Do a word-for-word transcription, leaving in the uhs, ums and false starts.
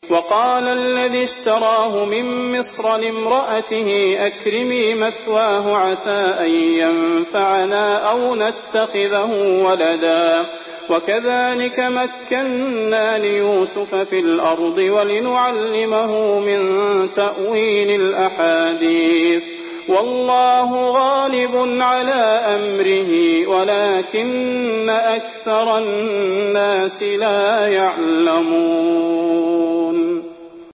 وقال الذي اشتراه من مصر لامرأته أكرمي مثواه عسى أن ينفعنا أو نتخذه ولدا وكذلك مكنا ليوسف في الأرض ولنعلمه من تأويل الأحاديث والله غالب على أمره ولكن أكثر الناس لا يعلمون.